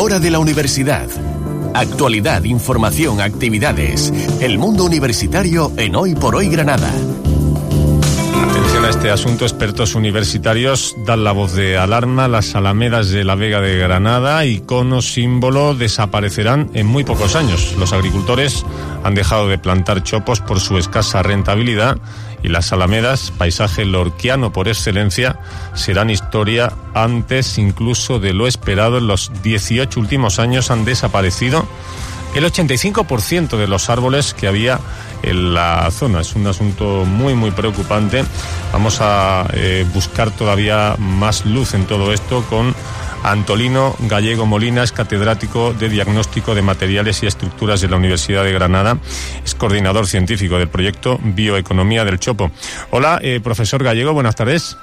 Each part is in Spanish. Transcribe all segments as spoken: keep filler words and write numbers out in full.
hora de la universidad. Actualidad, información, actividades. El mundo universitario en Hoy por Hoy Granada. Atención a este asunto, expertos universitarios dan la voz de alarma. Las alamedas de la Vega de Granada, icono, símbolo, desaparecerán en muy pocos años. Los agricultores han dejado de plantar chopos por su escasa rentabilidad y las alamedas, paisaje lorquiano por excelencia, serán historia antes incluso de lo esperado. En los dieciocho últimos años han desaparecido el ochenta y cinco por ciento de los árboles que había en la zona. Es un asunto muy, muy preocupante. Vamos a eh, buscar todavía más luz en todo esto con Antolino Gallego Molina, es catedrático de Diagnóstico de Materiales y Estructuras de la Universidad de Granada, es coordinador científico del proyecto Bioeconomía del Chopo. Hola, eh, profesor Gallego, buenas tardes.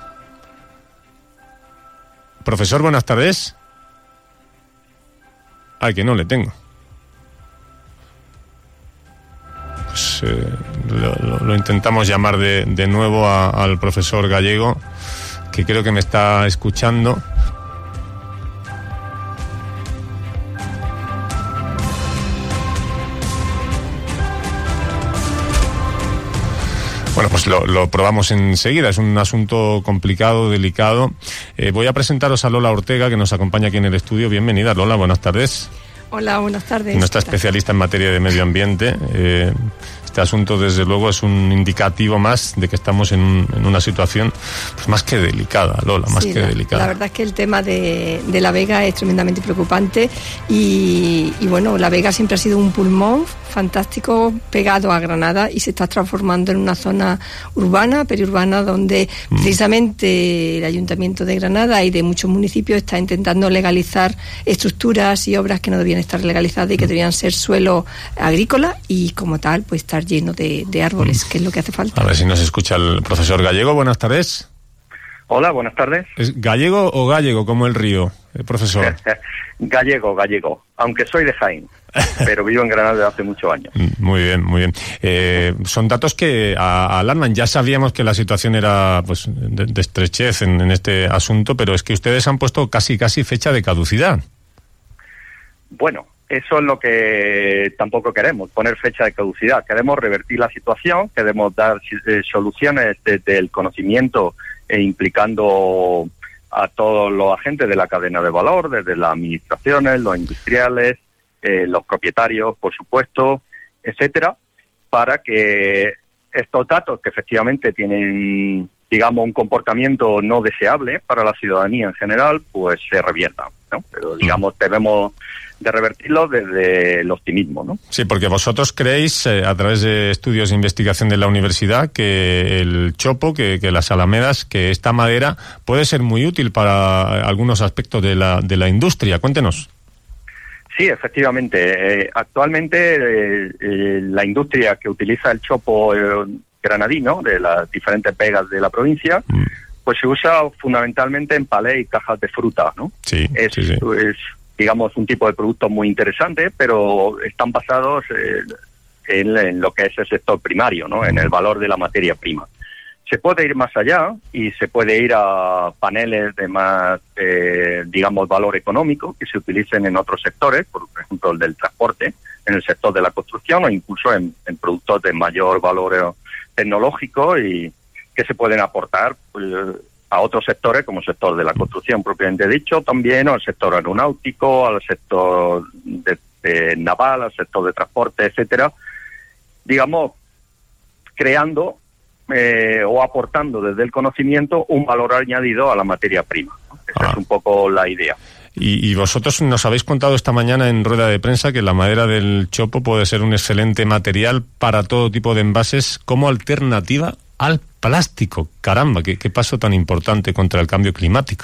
Profesor, buenas tardes. Ay, que no le tengo. Pues eh, lo, lo, lo intentamos llamar de, de nuevo a, al profesor Gallego, que creo que me está escuchando. Bueno, pues lo, lo probamos enseguida. Es un asunto complicado, delicado. Eh, voy a presentaros a Lola Ortega, que nos acompaña aquí en el estudio. Bienvenida, Lola, buenas tardes. Hola, buenas tardes. Nuestra especialista en materia de medio ambiente. Eh, este asunto, desde luego, es un indicativo más de que estamos en, un, en una situación pues, más que delicada, Lola, más sí, que la, delicada. La verdad es que el tema de, de La Vega es tremendamente preocupante y, y, bueno, La Vega siempre ha sido un pulmón fantástico pegado a Granada y se está transformando en una zona urbana, periurbana, donde mm. precisamente el Ayuntamiento de Granada y de muchos municipios está intentando legalizar estructuras y obras que no debían estar legalizadas y que debían ser suelo agrícola y como tal pues estar lleno de, de árboles, mm. que es lo que hace falta. A ver si nos escucha el profesor Gallego. Buenas tardes. Hola, buenas tardes. ¿Es gallego o gallego como el río, el profesor? Gallego, gallego, aunque soy de Jaén, pero vivo en Granada desde hace muchos años. Muy bien, muy bien. Eh, son datos que a, alarman. Ya sabíamos que la situación era pues de, de estrechez en, en este asunto, pero es que ustedes han puesto casi casi fecha de caducidad. Bueno, eso es lo que tampoco queremos, poner fecha de caducidad. Queremos revertir la situación, queremos dar eh, soluciones desde el conocimiento e implicando a todos los agentes de la cadena de valor, desde las administraciones, los industriales, eh, los propietarios, por supuesto, etcétera, para que estos datos que efectivamente tienen, digamos, un comportamiento no deseable para la ciudadanía en general, pues se reviertan, ¿no? Pero, digamos, debemos de revertirlo desde el optimismo, ¿no? Sí, porque vosotros creéis, eh, a través de estudios de investigación de la universidad, que el chopo, que, que las alamedas, que esta madera puede ser muy útil para algunos aspectos de la, de la industria. Cuéntenos. Sí, efectivamente. Eh, actualmente eh, eh, la industria que utiliza el chopo eh, granadino, de las diferentes vegas de la provincia, mm. pues se usa fundamentalmente en palés y cajas de fruta, ¿no? Sí, es, sí, sí. es digamos, un tipo de producto muy interesante, pero están basados eh, en, en lo que es el sector primario, ¿no? En el valor de la materia prima. Se puede ir más allá y se puede ir a paneles de más, eh, digamos, valor económico que se utilicen en otros sectores, por ejemplo, el del transporte, en el sector de la construcción o incluso en, en productos de mayor valor tecnológico y que se pueden aportar pues, a otros sectores, como el sector de la construcción propiamente dicho, también al sector aeronáutico, al sector de, de naval, al sector de transporte, etcétera, digamos, creando eh, o aportando desde el conocimiento un valor añadido a la materia prima, ¿no? Esa ah. es un poco la idea. Y, y vosotros nos habéis contado esta mañana en rueda de prensa que la madera del chopo puede ser un excelente material para todo tipo de envases como alternativa al plástico. Caramba, qué, qué paso tan importante contra el cambio climático.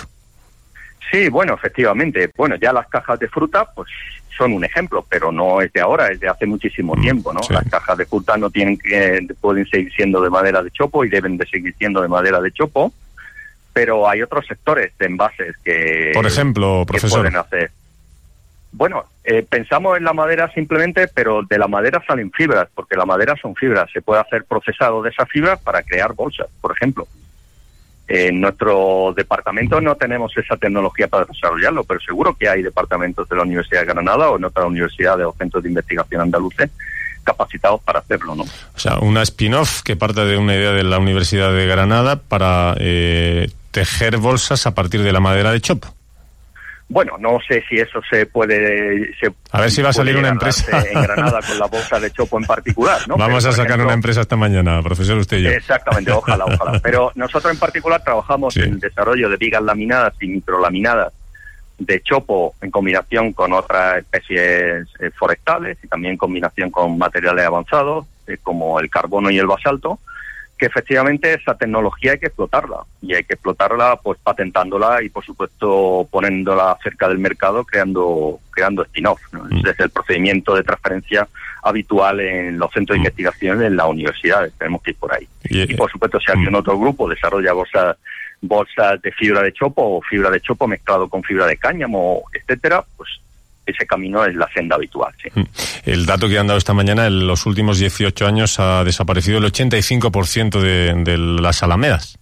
Sí, bueno, efectivamente. Bueno, ya las cajas de fruta, pues son un ejemplo, pero no es de ahora, es de hace muchísimo mm, tiempo, ¿no? Sí. Las cajas de fruta no tienen que, pueden seguir siendo de madera de chopo y deben de seguir siendo de madera de chopo, pero hay otros sectores de envases que, por ejemplo, profesor, que pueden hacer. Bueno, eh, pensamos en la madera simplemente, pero de la madera salen fibras, porque la madera son fibras. Se puede hacer procesado de esas fibras para crear bolsas, por ejemplo. En nuestro departamento no tenemos esa tecnología para desarrollarlo, pero seguro que hay departamentos de la Universidad de Granada o en otras universidades o centros de investigación andaluces capacitados para hacerlo, ¿no? O sea, una spin-off que parte de una idea de la Universidad de Granada para eh, tejer bolsas a partir de la madera de chopo. Bueno, no sé si eso se puede... Se a ver si va a salir una empresa en Granada con la bolsa de chopo en particular, ¿no? Vamos Pero, a sacar ejemplo, una empresa esta mañana, profesor, usted y yo. Exactamente, ojalá, ojalá. Pero nosotros en particular trabajamos sí. en el desarrollo de vigas laminadas y microlaminadas de chopo en combinación con otras especies eh, forestales y también en combinación con materiales avanzados eh, como el carbono y el basalto, que efectivamente esa tecnología hay que explotarla y hay que explotarla pues patentándola y por supuesto poniéndola cerca del mercado, creando creando spin-off, ¿no? Mm. Desde el procedimiento de transferencia habitual en los centros de mm. investigación en las universidades, tenemos que ir por ahí. Y, y por supuesto si algún mm. otro grupo desarrolla bolsas bolsas de fibra de chopo o fibra de chopo mezclado con fibra de cáñamo, etcétera, pues ese camino es la senda habitual, sí. El dato que han dado esta mañana, en los últimos dieciocho años ha desaparecido el ochenta y cinco por ciento de, de las alamedas.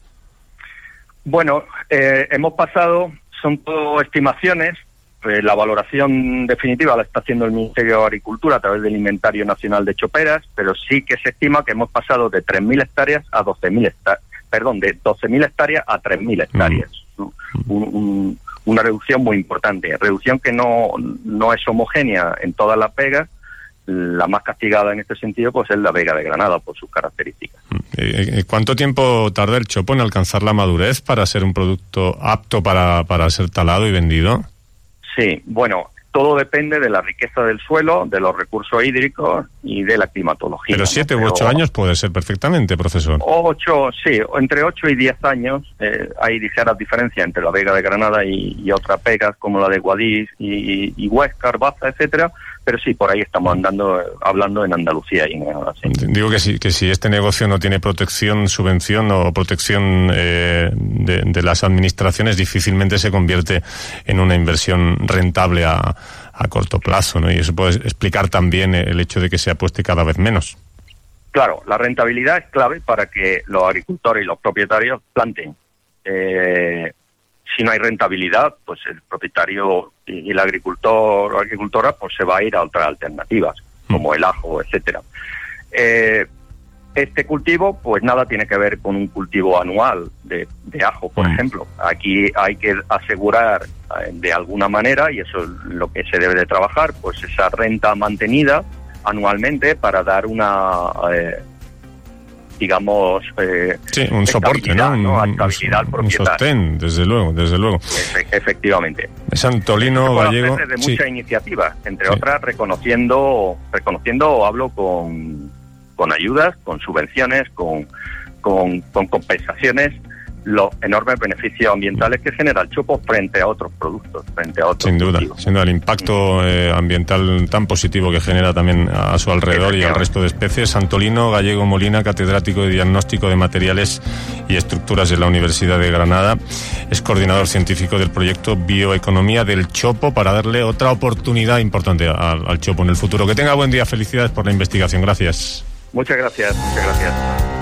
Bueno, eh, hemos pasado, son todo estimaciones, eh, la valoración definitiva la está haciendo el Ministerio de Agricultura a través del Inventario Nacional de Choperas, pero sí que se estima que hemos pasado de tres mil hectáreas a doce mil hectáreas, perdón, de doce mil hectáreas a tres mil hectáreas. Mm. Un, un, una reducción muy importante, reducción que no, no es homogénea en todas las vegas. La más castigada en este sentido pues es la Vega de Granada por sus características. ¿Cuánto tiempo tarda el chopo en alcanzar la madurez para ser un producto apto para, para ser talado y vendido? Sí, bueno, todo depende de la riqueza del suelo, de los recursos hídricos y de la climatología. Pero siete ¿no? u ocho Pero, años puede ser perfectamente, profesor. Ocho, sí, entre ocho y diez años. Eh, hay ligeras diferencias entre la Vega de Granada y, y otras vegas como la de Guadix y, y Huesca, Baza, etcétera. Pero sí, por ahí estamos andando, hablando en Andalucía y en Granada. Sí. Digo que si, que si este negocio no tiene protección, subvención o protección eh, de, de las administraciones, difícilmente se convierte en una inversión rentable a, a corto plazo, ¿no? Y eso puede explicar también el hecho de que se apueste cada vez menos. Claro, la rentabilidad es clave para que los agricultores y los propietarios planten. Eh, si no hay rentabilidad, pues el propietario y el agricultor o agricultora pues se va a ir a otras alternativas, como el ajo, etcétera. Eh, este cultivo, pues nada tiene que ver con un cultivo anual de, de ajo, por mm. ejemplo. Aquí hay que asegurar eh, de alguna manera, y eso es lo que se debe de trabajar, pues esa renta mantenida anualmente para dar una... Eh, digamos eh, sí, un soporte, ¿no? ¿no? Un, estabilidad un, un sostén, desde luego, desde luego. Efe, efectivamente. Santolino Gallego. De muchas sí. iniciativas, entre sí. otras reconociendo, reconociendo, hablo con, con ayudas, con subvenciones, con, con, con compensaciones, los enormes beneficios ambientales que genera el chopo frente a otros productos, frente a otros Sin duda, cultivos. sin duda, el impacto eh, ambiental tan positivo que genera también a su alrededor y al resto de especies. Santolino Gallego Molina, catedrático de Diagnóstico de Materiales y Estructuras de la Universidad de Granada, es coordinador científico del proyecto Bioeconomía del Chopo para darle otra oportunidad importante al, al chopo en el futuro. Que tenga buen día, felicidades por la investigación, gracias. Muchas gracias, muchas gracias.